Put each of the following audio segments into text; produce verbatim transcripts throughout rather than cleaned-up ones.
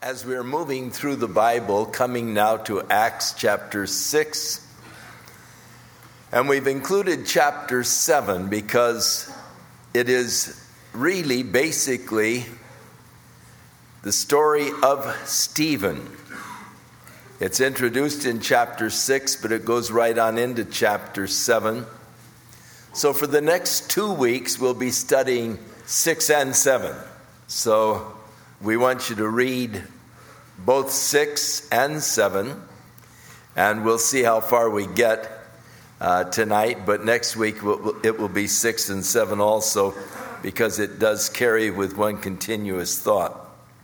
As we're moving through the Bible, coming now to Acts chapter six, and we've included chapter seven because it is really basically the story of Stephen. It's introduced in chapter six, but it goes right on into chapter seven. So for the next two weeks, we'll be studying six and seven. So we want you to read both six and seven, and we'll see how far we get uh, tonight. But next week it will be six and seven also, because it does carry with one continuous thought.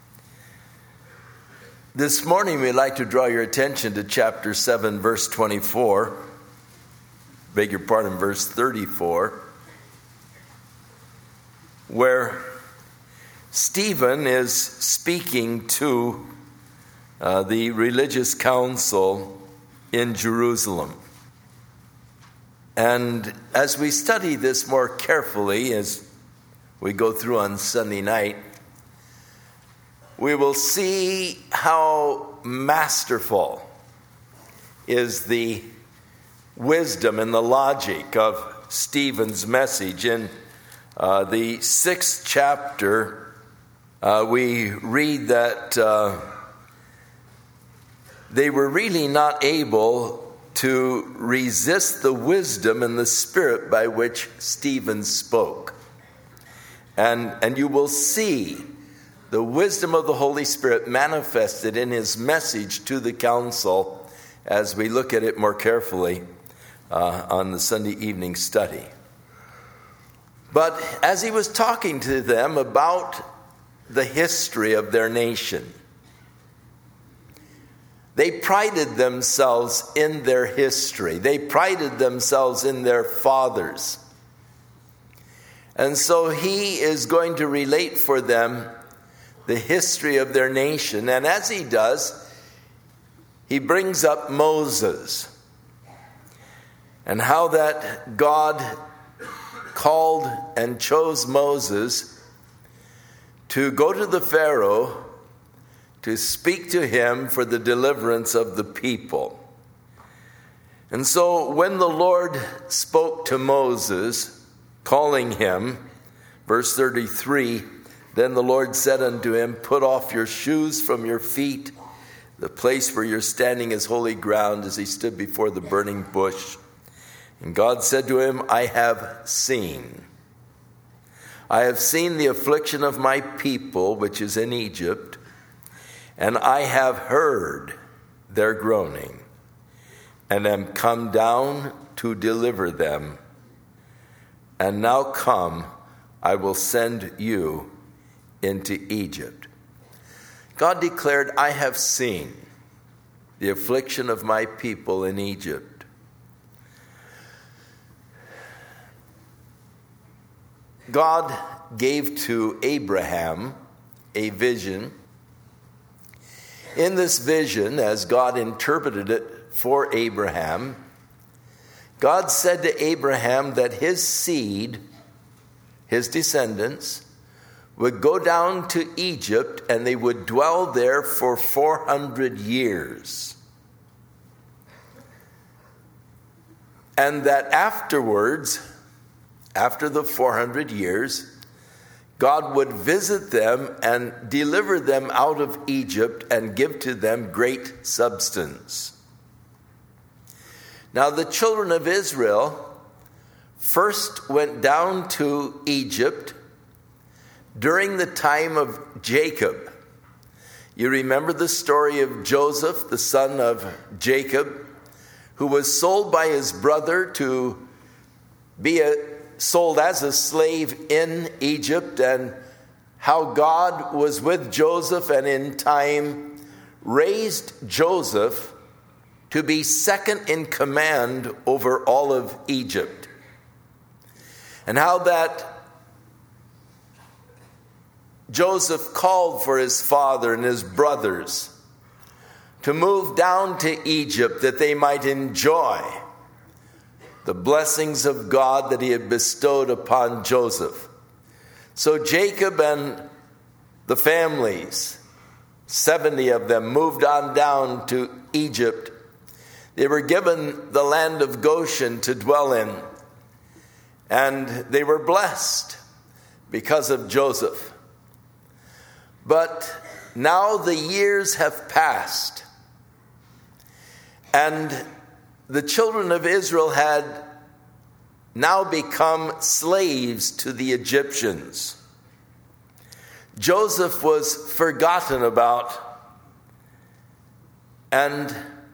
This morning we'd like to draw your attention to chapter seven, verse twenty-four. Beg your pardon, verse thirty-four, where Stephen is speaking to uh, the religious council in Jerusalem. And as we study this more carefully, as we go through on Sunday night, we will see how masterful is the wisdom and the logic of Stephen's message. In uh, the sixth chapter, uh, we read that uh, they were really not able to resist the wisdom and the spirit by which Stephen spoke. And, and you will see the wisdom of the Holy Spirit manifested in his message to the council as we look at it more carefully uh, on the Sunday evening study. But as he was talking to them about the history of their nation, they prided themselves in their history. They prided themselves in their fathers. And so he is going to relate for them the history of their nation. And as he does, he brings up Moses and how that God called and chose Moses to go to the Pharaoh to speak to him for the deliverance of the people. And so when the Lord spoke to Moses, calling him, verse thirty-three, then the Lord said unto him, put off your shoes from your feet. The place where you're standing is holy ground, as he stood before the burning bush. And God said to him, I have seen. I have seen the affliction of my people, which is in Egypt, and I have heard their groaning, and am come down to deliver them. And now come, I will send you into Egypt. God declared, I have seen the affliction of my people in Egypt. God gave to Abraham a vision. In this vision, as God interpreted it for Abraham, God said to Abraham that his seed, his descendants, would go down to Egypt and they would dwell there for four hundred years. And that afterwards, after the four hundred years, God would visit them and deliver them out of Egypt and give to them great substance. Now the children of Israel first went down to Egypt during the time of Jacob. You remember the story of Joseph, the son of Jacob, who was sold by his brother to be a sold as a slave in Egypt, and how God was with Joseph and in time raised Joseph to be second in command over all of Egypt. And how that Joseph called for his father and his brothers to move down to Egypt that they might enjoy the blessings of God that he had bestowed upon Joseph. So Jacob and the families seventy of them moved on down to Egypt. They were given the land of Goshen to dwell in, and they were blessed because of Joseph. But now the years have passed, and the children of Israel had now become slaves to the Egyptians. Joseph was forgotten about, and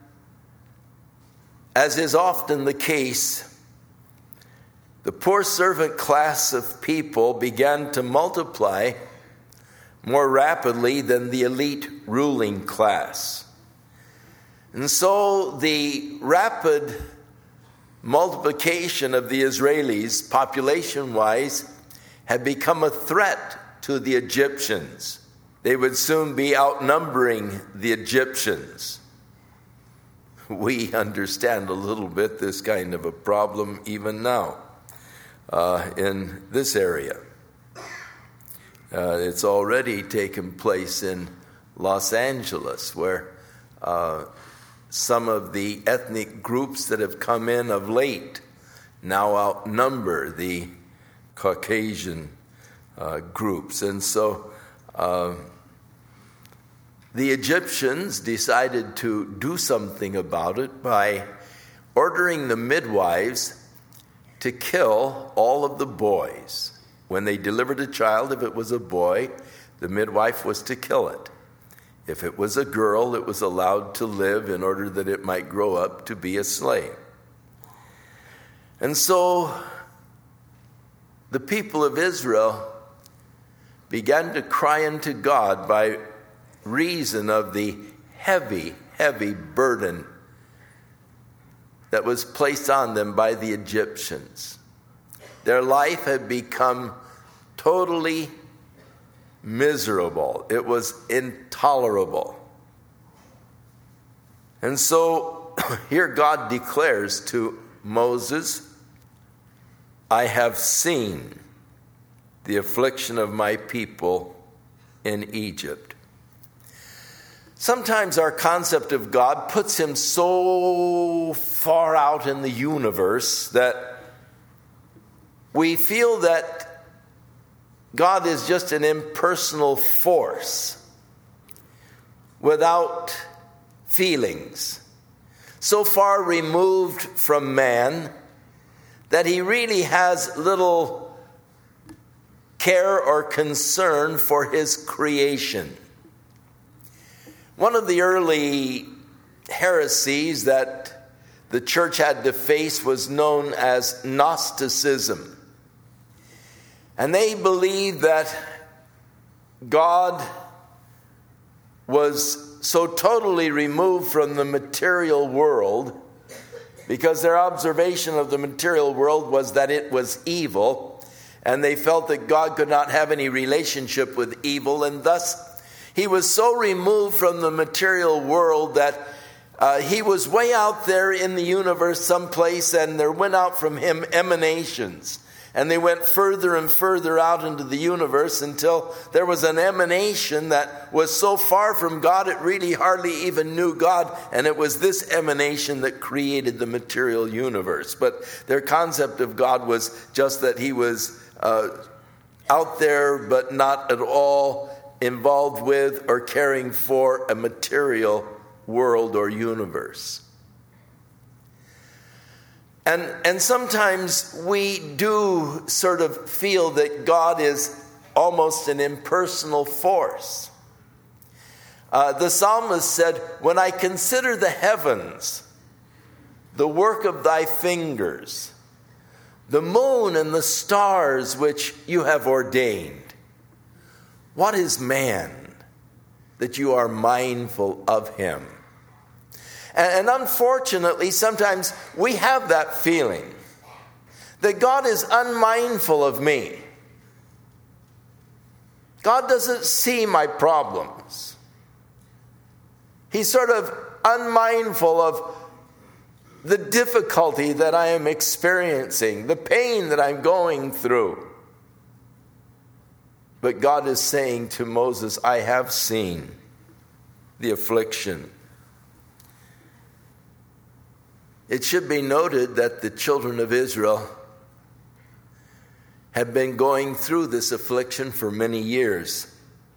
as is often the case, the poor servant class of people began to multiply more rapidly than the elite ruling class. And so the rapid multiplication of the Israelis, population-wise, had become a threat to the Egyptians. They would soon be outnumbering the Egyptians. We understand a little bit this kind of a problem even now uh, in this area. Uh, it's already taken place in Los Angeles, where uh, some of the ethnic groups that have come in of late now outnumber the Caucasian uh, groups. And so uh, the Egyptians decided to do something about it by ordering the midwives to kill all of the boys. When they delivered a child, if it was a boy, the midwife was to kill it. If it was a girl, it was allowed to live in order that it might grow up to be a slave. And so the people of Israel began to cry unto God by reason of the heavy, heavy burden that was placed on them by the Egyptians. Their life had become totally miserable. It was intolerable. And so here God declares to Moses, I have seen the affliction of my people in Egypt. Sometimes our concept of God puts him so far out in the universe that we feel that God is just an impersonal force without feelings, so far removed from man that he really has little care or concern for his creation. One of the early heresies that the church had to face was known as Gnosticism. And they believed that God was so totally removed from the material world because their observation of the material world was that it was evil, and they felt that God could not have any relationship with evil, and thus he was so removed from the material world that uh, he was way out there in the universe someplace, and there went out from him emanations. And they went further and further out into the universe until there was an emanation that was so far from God it really hardly even knew God. And it was this emanation that created the material universe. But their concept of God was just that he was uh, out there but not at all involved with or caring for a material world or universe. And and sometimes we do sort of feel that God is almost an impersonal force. Uh, the psalmist said, when I consider the heavens, the work of thy fingers, the moon and the stars which you have ordained, what is man that you are mindful of him? And unfortunately, sometimes we have that feeling that God is unmindful of me. God doesn't see my problems. He's sort of unmindful of the difficulty that I am experiencing, the pain that I'm going through. But God is saying to Moses, I have seen the affliction. It should be noted that the children of Israel have been going through this affliction for many years.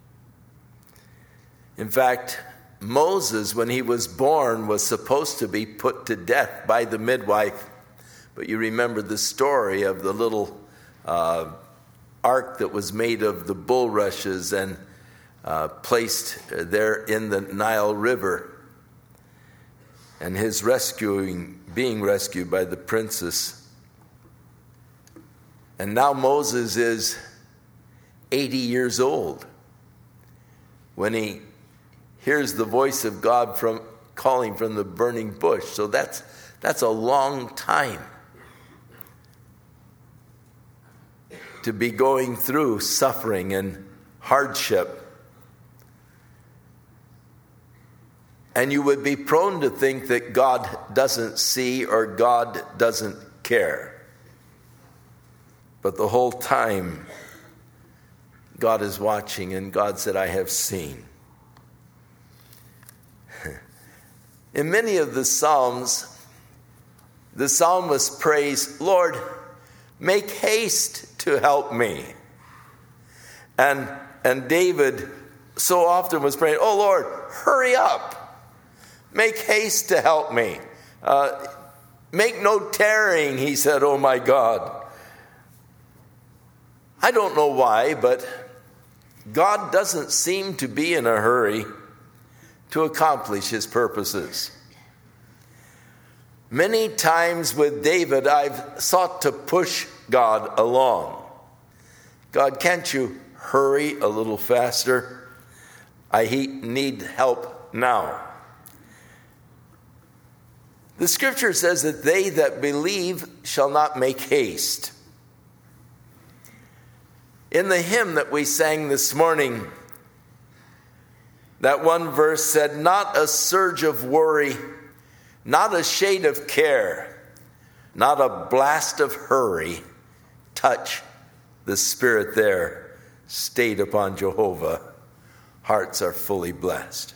In fact, Moses, when he was born, was supposed to be put to death by the midwife. But you remember the story of the little uh, ark that was made of the bulrushes and uh, placed there in the Nile River, and his rescuing, being rescued by the princess. And now Moses is eighty years old when he hears the voice of God from calling from the burning bush. So that's that's a long time to be going through suffering and hardship. And you would be prone to think that God doesn't see or God doesn't care. But the whole time, God is watching, and God said, I have seen. In many of the Psalms, the psalmist prays, Lord, make haste to help me. And, and David so often was praying, oh Lord, hurry up. Make haste to help me. Uh, make no tarrying, he said, oh my God. I don't know why, but God doesn't seem to be in a hurry to accomplish his purposes. Many times with David, I've sought to push God along. God, can't you hurry a little faster? I need help now. The scripture says that they that believe shall not make haste. In the hymn that we sang this morning, that one verse said, not a surge of worry, not a shade of care, not a blast of hurry touch the spirit there, stayed upon Jehovah. Hearts are fully blessed.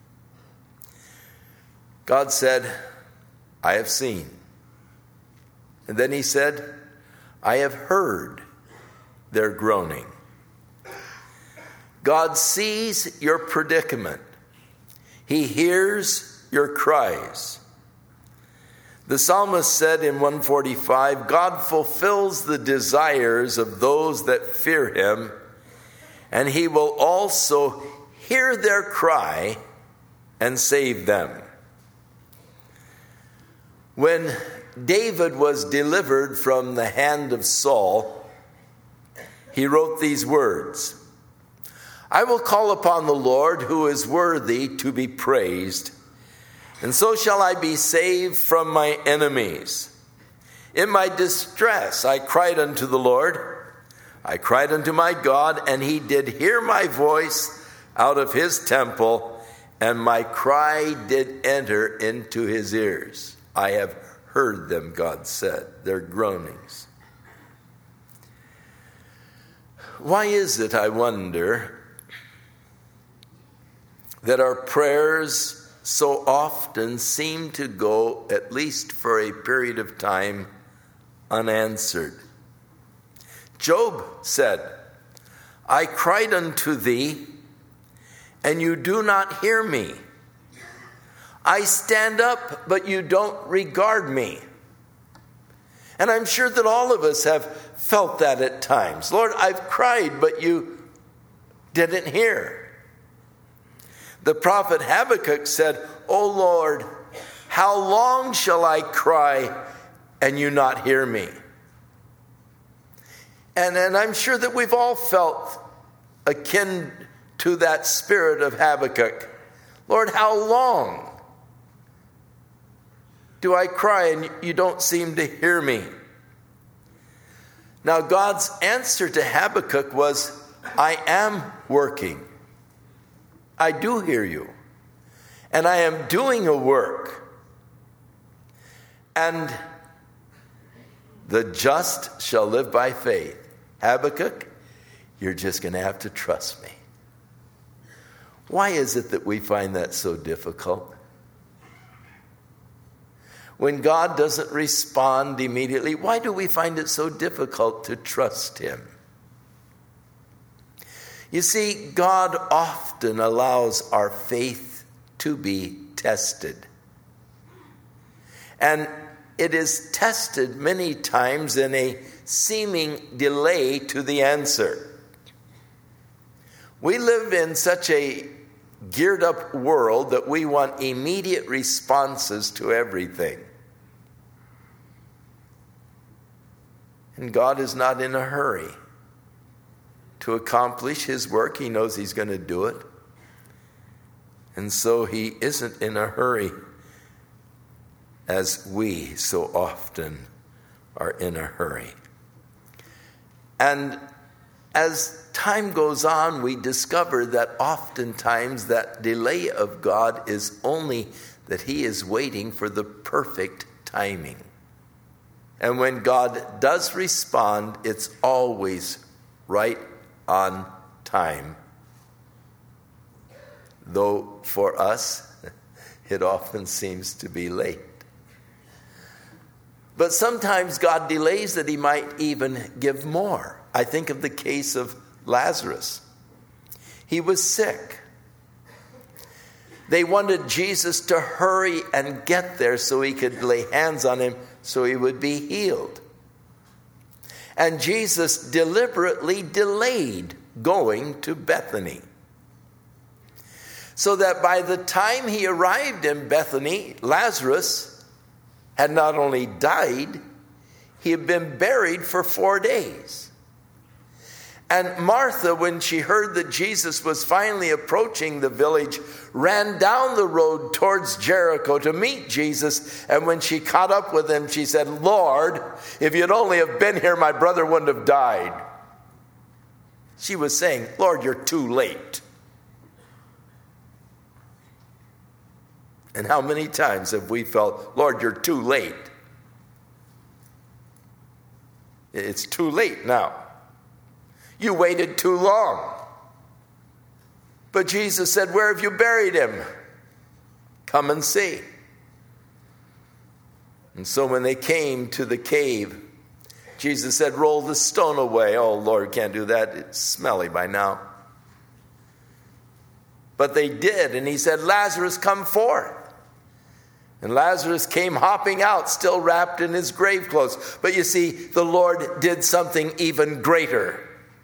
God said, I have seen. And then he said, I have heard their groaning. God sees your predicament. He hears your cries. The psalmist said in one forty-five, God fulfills the desires of those that fear him, and he will also hear their cry and save them. When David was delivered from the hand of Saul, he wrote these words, I will call upon the Lord who is worthy to be praised, and so shall I be saved from my enemies. In my distress I cried unto the Lord. I cried unto my God, and he did hear my voice out of his temple, and my cry did enter into his ears. I have heard them, God said, their groanings. Why is it, I wonder, that our prayers so often seem to go, at least for a period of time, unanswered? Job said, I cried unto thee, and you do not hear me. I stand up, but you don't regard me. And I'm sure that all of us have felt that at times. Lord, I've cried, but you didn't hear. The prophet Habakkuk said, O Lord, how long shall I cry and you not hear me? And, and I'm sure that we've all felt akin to that spirit of Habakkuk. Lord, how long do I cry and you don't seem to hear me? Now, God's answer to Habakkuk was, I am working. I do hear you. And I am doing a work. And the just shall live by faith. Habakkuk, you're just going to have to trust me. Why is it that we find that so difficult? When God doesn't respond immediately, why do we find it so difficult to trust him? You see, God often allows our faith to be tested. And it is tested many times in a seeming delay to the answer. We live in such a geared up world that we want immediate responses to everything. And God is not in a hurry to accomplish his work. He knows he's going to do it. And so he isn't in a hurry, as we so often are in a hurry. And as time goes on, we discover that oftentimes that delay of God is only that he is waiting for the perfect timing. And when God does respond, it's always right on time. Though for us, it often seems to be late. But sometimes God delays that he might even give more. I think of the case of Lazarus. He was sick. They wanted Jesus to hurry and get there so he could lay hands on him so he would be healed. And Jesus deliberately delayed going to Bethany, so that by the time he arrived in Bethany, Lazarus had not only died, he had been buried for four days. And Martha, when she heard that Jesus was finally approaching the village, ran down the road towards Jericho to meet Jesus. And when she caught up with him, she said, "Lord, if you'd only have been here, my brother wouldn't have died." She was saying, "Lord, you're too late." And how many times have we felt, "Lord, you're too late. It's too late now. You waited too long." But Jesus said, "Where have you buried him? Come and see." And so when they came to the cave, Jesus said, "Roll the stone away." "Oh, Lord, can't do that. It's smelly by now." But they did, and he said, "Lazarus, come forth." And Lazarus came hopping out, still wrapped in his grave clothes. But you see, the Lord did something even greater.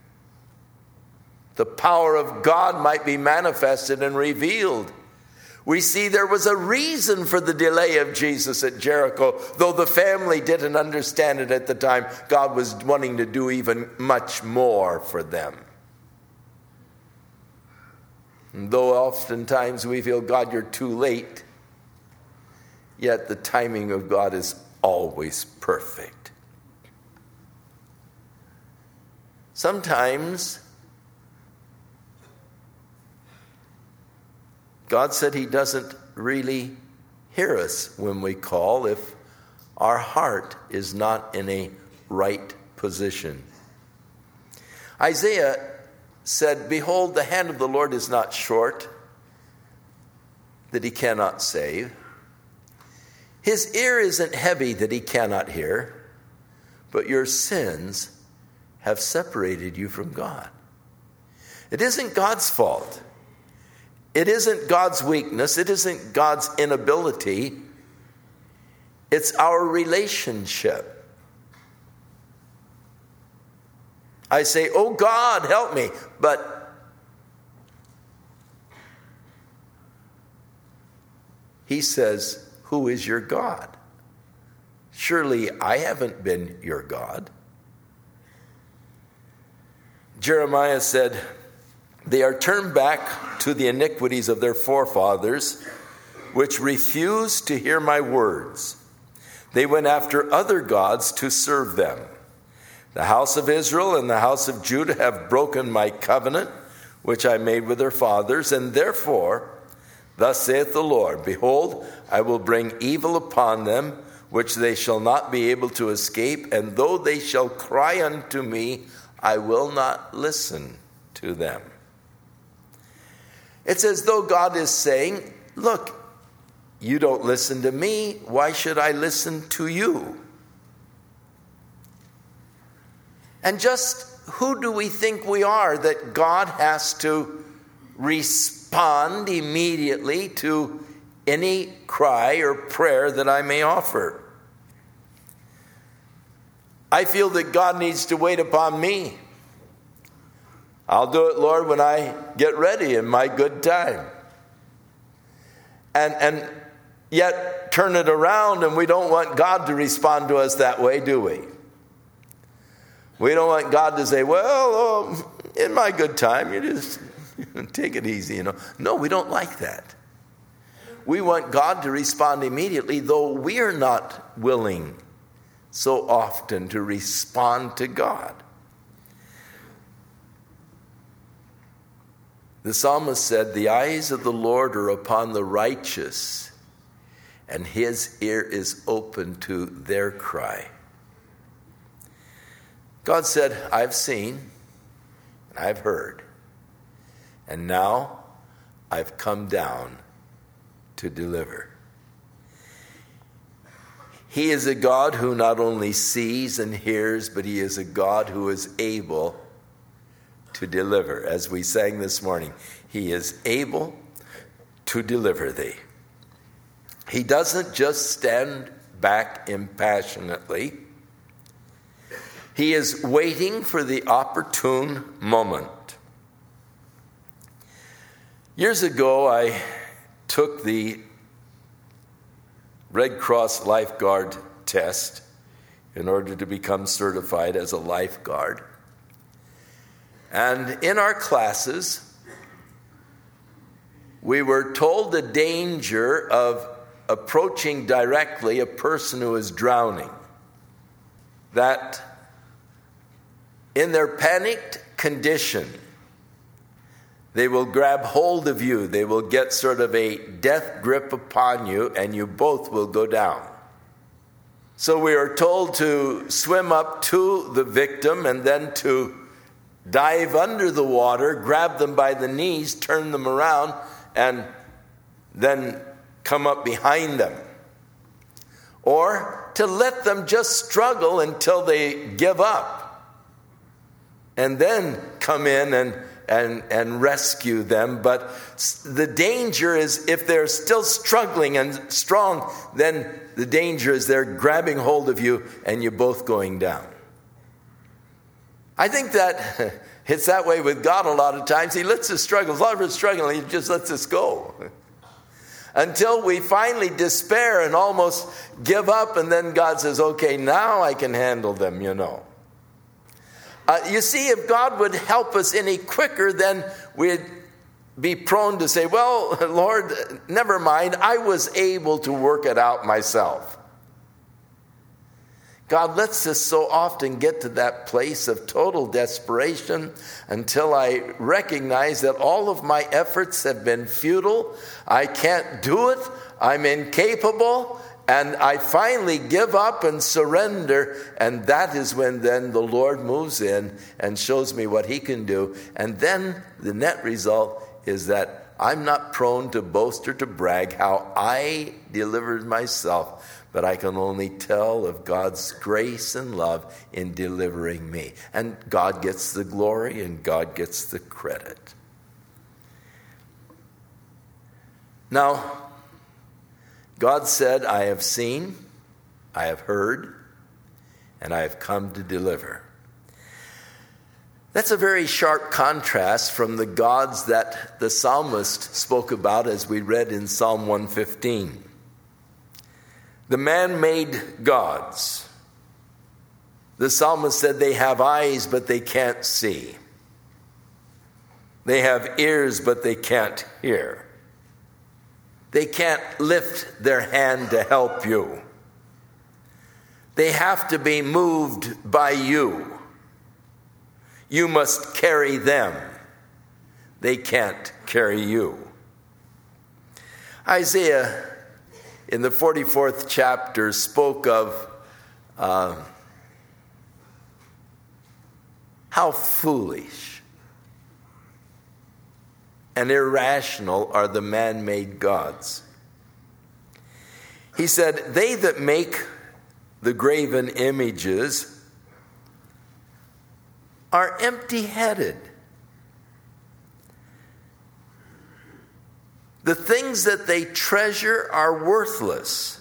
The power of God might be manifested and revealed. We see there was a reason for the delay of Jesus at Jericho. Though the family didn't understand it at the time, God was wanting to do even much more for them. And though oftentimes we feel, "God, you're too late," yet the timing of God is always perfect. Sometimes God said he doesn't really hear us when we call if our heart is not in a right position. Isaiah said, "Behold, the hand of the Lord is not short, that he cannot save. His ear isn't heavy, that he cannot hear. But your sins have separated you from God." It isn't God's fault. It isn't God's weakness. It isn't God's inability. It's our relationship. I say, "Oh God, help me." But he says, "Who is your God?" Surely I haven't been your God. Jeremiah said, "They are turned back to the iniquities of their forefathers, which refused to hear my words. They went after other gods to serve them. The house of Israel and the house of Judah have broken my covenant, which I made with their fathers, and therefore, thus saith the Lord, behold, I will bring evil upon them, which they shall not be able to escape, and though they shall cry unto me, I will not listen to them." It's as though God is saying, look, you don't listen to me, why should I listen to you? And just who do we think we are that God has to respond immediately to any cry or prayer that I may offer? I feel that God needs to wait upon me. I'll do it, Lord, when I get ready in my good time. And and yet turn it around, and we don't want God to respond to us that way, do we? We don't want God to say, well, oh, in my good time, you just take it easy, you know. No, we don't like that. We want God to respond immediately, though we are not willing so often to respond to God. The psalmist said, the eyes of the Lord are upon the righteous, and his ear is open to their cry. God said, I've seen, and I've heard, and now I've come down to deliver. He is a God who not only sees and hears, but he is a God who is able to deliver. As we sang this morning, he is able to deliver thee. He doesn't just stand back impassionately. He is waiting for the opportune moment. Years ago, I took the Red Cross lifeguard test in order to become certified as a lifeguard. And in our classes, we were told the danger of approaching directly a person who is drowning. That in their panicked condition, they will grab hold of you. They will get sort of a death grip upon you, and you both will go down. So we are told to swim up to the victim and then to dive under the water, grab them by the knees, turn them around, and then come up behind them. Or to let them just struggle until they give up, and then come in and, and, and rescue them. But the danger is if they're still struggling and strong, then the danger is they're grabbing hold of you and you're both going down. I think that it's that way with God a lot of times. He lets us struggle. As long as we're struggling, he just lets us go. Until we finally despair and almost give up, and then God says, okay, now I can handle them, you know. Uh, you see, if God would help us any quicker, then we'd be prone to say, well, Lord, never mind, I was able to work it out myself. God lets us so often get to that place of total desperation until I recognize that all of my efforts have been futile. I can't do it. I'm incapable. And I finally give up and surrender. And that is when then the Lord moves in and shows me what he can do. And then the net result is that I'm not prone to boast or to brag how I delivered myself, but I can only tell of God's grace and love in delivering me. And God gets the glory and God gets the credit. Now, God said, I have seen, I have heard, and I have come to deliver. That's a very sharp contrast from the gods that the psalmist spoke about as we read in Psalm one fifteen. The man-made gods. The psalmist said they have eyes, but they can't see. They have ears, but they can't hear. They can't lift their hand to help you. They have to be moved by you. You must carry them. They can't carry you. Isaiah, in the forty-fourth chapter, spoke of uh, how foolish and irrational are the man-made gods. He said, they that make the graven images are empty-headed. The things that they treasure are worthless.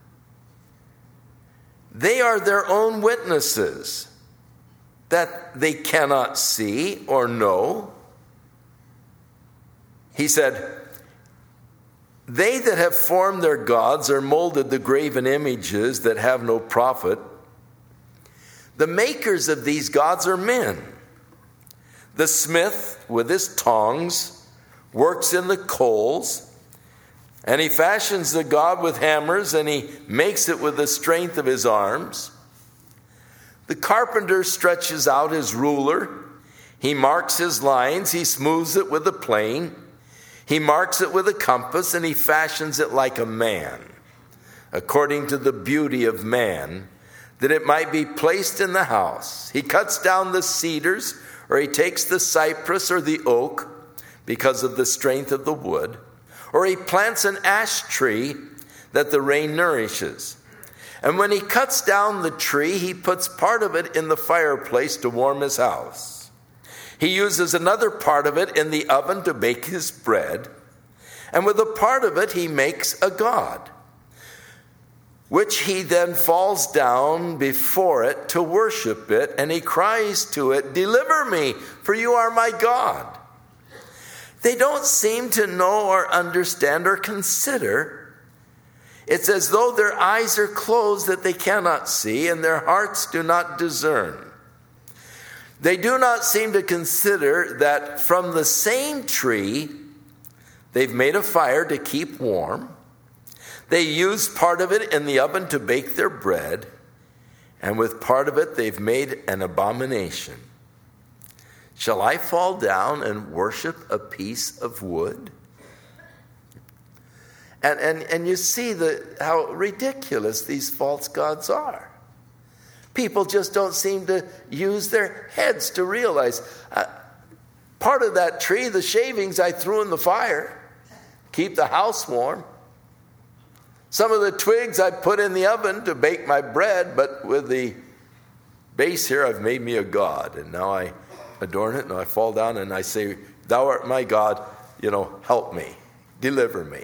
They are their own witnesses that they cannot see or know. He said, they that have formed their gods or molded the graven images that have no profit, the makers of these gods are men. The smith with his tongs works in the coals, and he fashions the god with hammers, and he makes it with the strength of his arms. The carpenter stretches out his ruler. He marks his lines. He smooths it with a plane. He marks it with a compass, and he fashions it like a man, according to the beauty of man, that it might be placed in the house. He cuts down the cedars, or he takes the cypress or the oak, because of the strength of the wood. Or he plants an ash tree that the rain nourishes. And when he cuts down the tree, he puts part of it in the fireplace to warm his house. He uses another part of it in the oven to bake his bread. And with a part of it, he makes a god, which he then falls down before it to worship it. And he cries to it, "Deliver me, for you are my God." They don't seem to know or understand or consider. It's as though their eyes are closed that they cannot see, and their hearts do not discern. They do not seem to consider that from the same tree, they've made a fire to keep warm. They use part of it in the oven to bake their bread, and with part of it, they've made an abomination. Shall I fall down and worship a piece of wood? And, and, and you see the, how ridiculous these false gods are. People just don't seem to use their heads to realize. Uh, part of that tree, the shavings I threw in the fire, keep the house warm. Some of the twigs I put in the oven to bake my bread, but with the base here I've made me a god, and now I adorn it, and I fall down and I say, "Thou art my God, you know, help me, deliver me."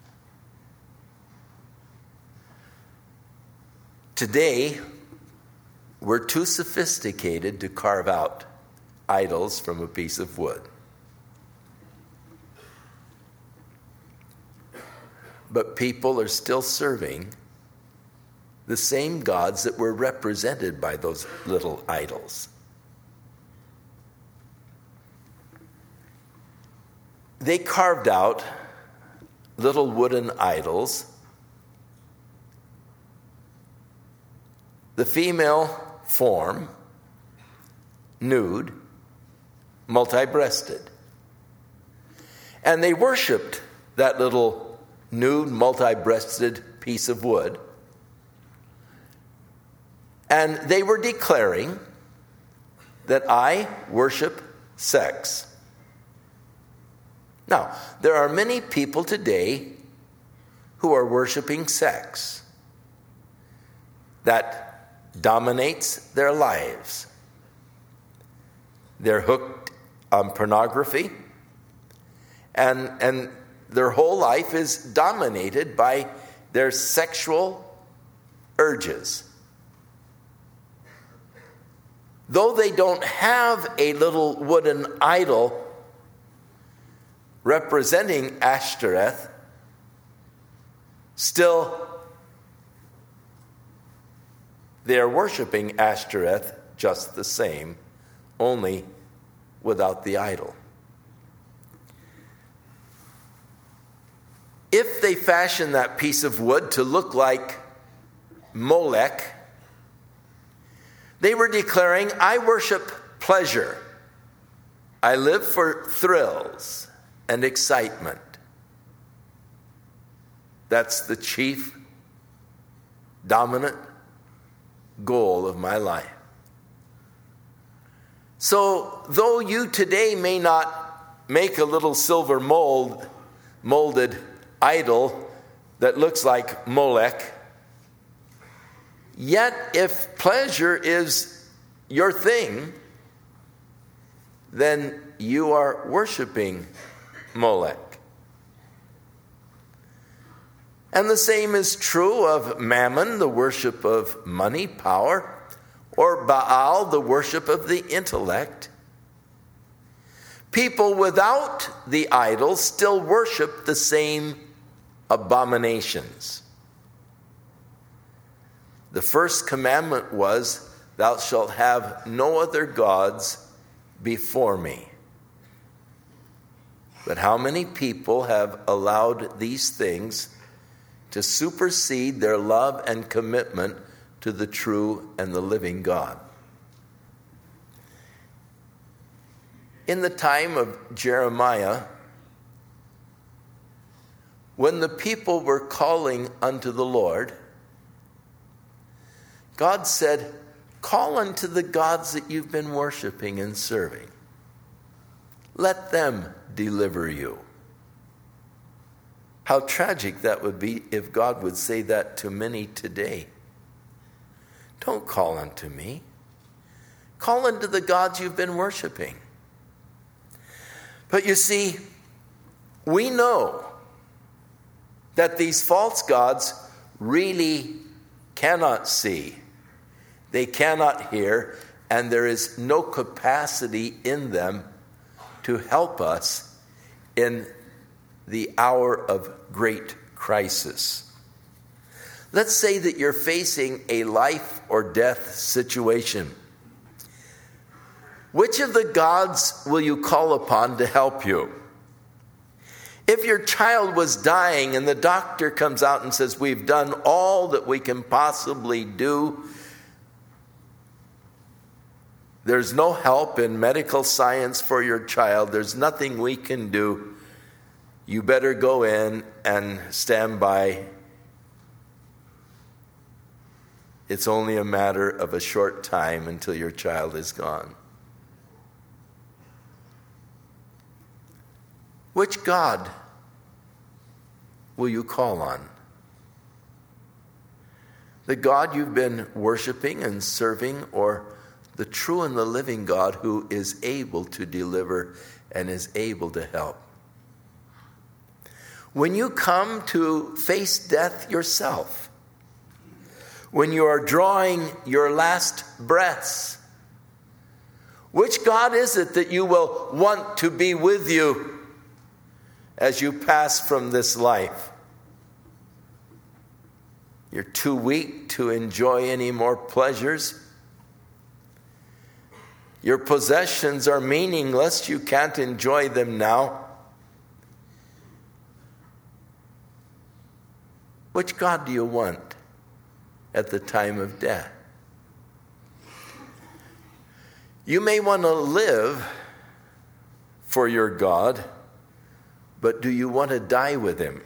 Today, we're too sophisticated to carve out idols from a piece of wood. But people are still serving the same gods that were represented by those little idols. They carved out little wooden idols. The female form, nude, multi-breasted. And they worshipped that little nude, multi-breasted piece of wood. And they were declaring that I worship sex. Now, there are many people today who are worshiping sex. That dominates their lives. They're hooked on pornography, and, and their whole life is dominated by their sexual urges. Though they don't have a little wooden idol representing Ashtoreth, still they are worshiping Ashtoreth just the same, only without the idol. If they fashion that piece of wood to look like Molech, they were declaring, I worship pleasure. I live for thrills and excitement. That's the chief, dominant goal of my life. So, though you today may not make a little silver mold, molded idol that looks like Molech. Yet if pleasure is your thing, then you are worshiping Molech. And the same is true of Mammon, the worship of money, power, or Baal, the worship of the intellect. People without the idol still worship the same abominations. The first commandment was, "Thou shalt have no other gods before me." But how many people have allowed these things to supersede their love and commitment to the true and the living God? In the time of Jeremiah, when the people were calling unto the Lord, God said, "Call unto the gods that you've been worshiping and serving. Let them deliver you." How tragic that would be if God would say that to many today. Don't call unto me. Call unto the gods you've been worshiping. But you see, we know that these false gods really cannot see. They cannot hear, and there is no capacity in them to help us in the hour of great crisis. Let's say that you're facing a life or death situation. Which of the gods will you call upon to help you? If your child was dying and the doctor comes out and says, "We've done all that we can possibly do. There's no help in medical science for your child. There's nothing we can do. You better go in and stand by. It's only a matter of a short time until your child is gone." Which God will you call on? The God you've been worshiping and serving, or the true and the living God who is able to deliver and is able to help? When you come to face death yourself, when you are drawing your last breaths, which God is it that you will want to be with you as you pass from this life? You're too weak to enjoy any more pleasures. Your possessions are meaningless. You can't enjoy them now. Which God do you want at the time of death? You may want to live for your God, but do you want to die with him?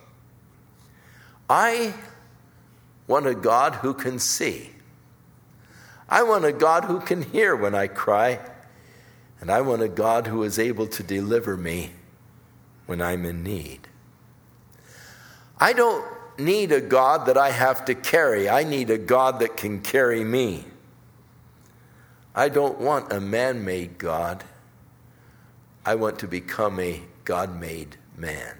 I want a God who can see. I want a God who can hear when I cry. And I want a God who is able to deliver me when I'm in need. I don't need a God that I have to carry. I need a God that can carry me. I don't want a man-made God. I want to become a God-made man.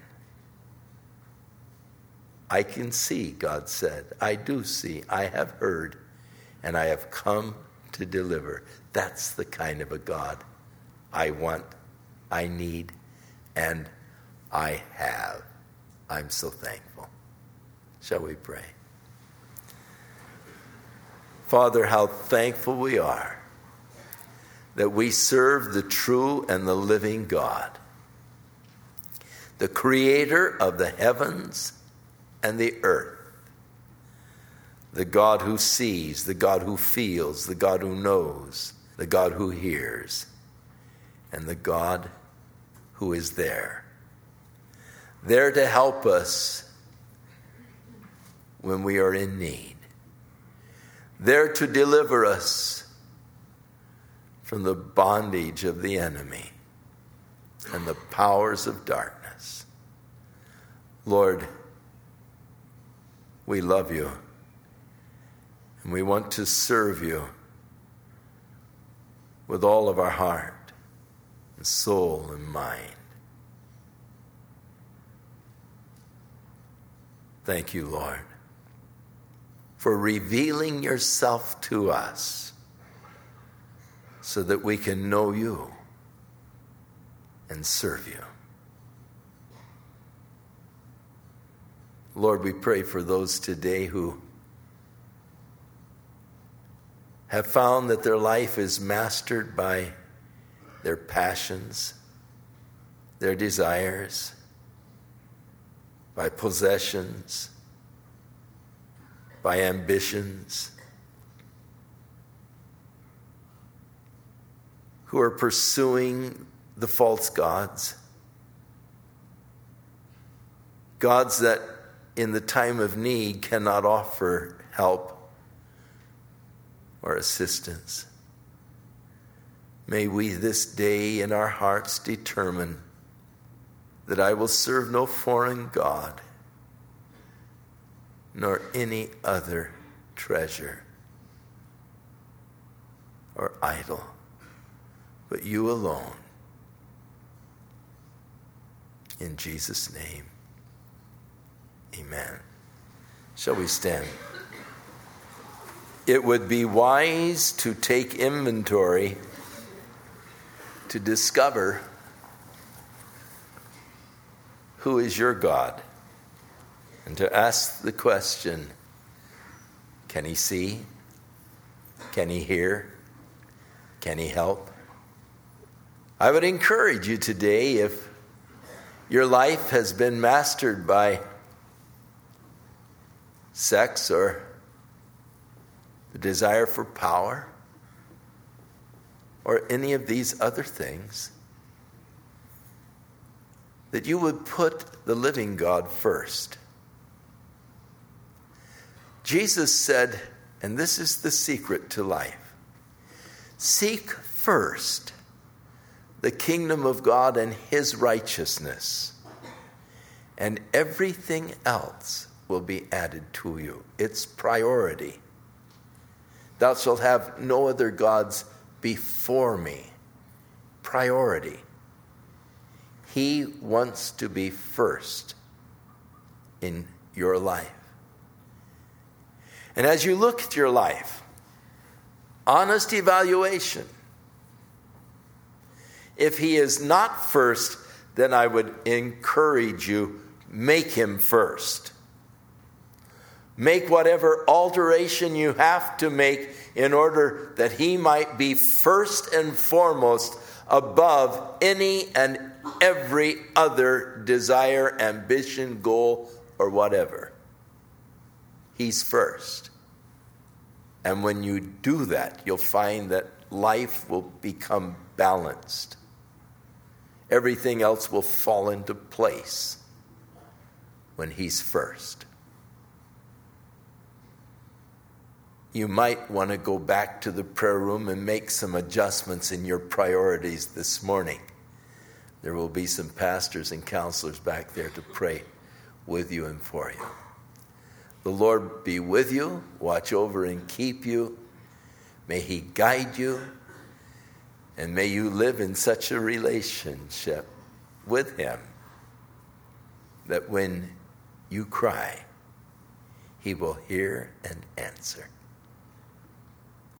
I can see, God said. I do see. I have heard. And I have come to deliver. That's the kind of a God I want, I need, and I have. I'm so thankful. Shall we pray? Father, how thankful we are that we serve the true and the living God, the creator of the heavens and the earth, the God who sees, the God who feels, the God who knows, the God who hears, and the God who is there, there to help us when we are in need, there to deliver us from the bondage of the enemy. and the powers of darkness. Lord, we love you, and we want to serve you with all of our heart and soul and mind. Thank you, Lord, for revealing yourself to us so that we can know you and serve you. Lord, we pray for those today who have found that their life is mastered by their passions, their desires, by possessions, by ambitions, who are pursuing the false gods, gods that in the time of need cannot offer help or assistance. May we this day in our hearts determine that I will serve no foreign god, nor any other treasure or idol, but you alone. In Jesus' name, amen. Shall we stand? It would be wise to take inventory to discover who is your God, and to ask the question, can he see? Can he hear? Can he help? I would encourage you today, if your life has been mastered by sex or the desire for power or any of these other things, that you would put the living God first. Jesus said, and this is the secret to life, seek first the kingdom of God and his righteousness, and everything else will be added to you. It's priority. Thou shalt have no other gods before me. Priority. He wants to be first in your life. And as you look at your life, honest evaluation. If he is not first, then I would encourage you, make him first. Make whatever alteration you have to make in order that he might be first and foremost above any and every other desire, ambition, goal, or whatever. He's first. And when you do that, you'll find that life will become balanced. Everything else will fall into place when he's first. You might want to go back to the prayer room and make some adjustments in your priorities this morning. There will be some pastors and counselors back there to pray with you and for you. The Lord be with you, watch over and keep you. May he guide you, and may you live in such a relationship with him that when you cry, he will hear and answer.